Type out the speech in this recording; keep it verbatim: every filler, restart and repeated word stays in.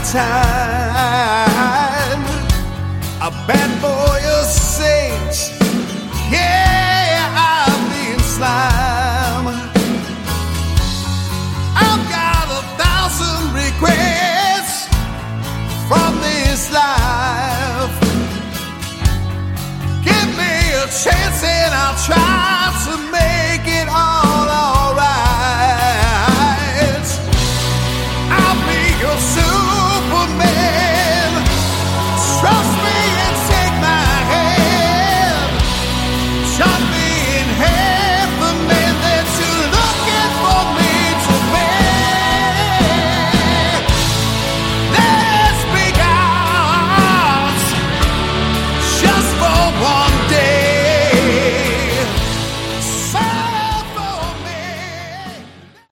time. A bad boy of saints, yeah, I'm being slime. I've got a thousand regrets from this life. Give me a chance and I'll try.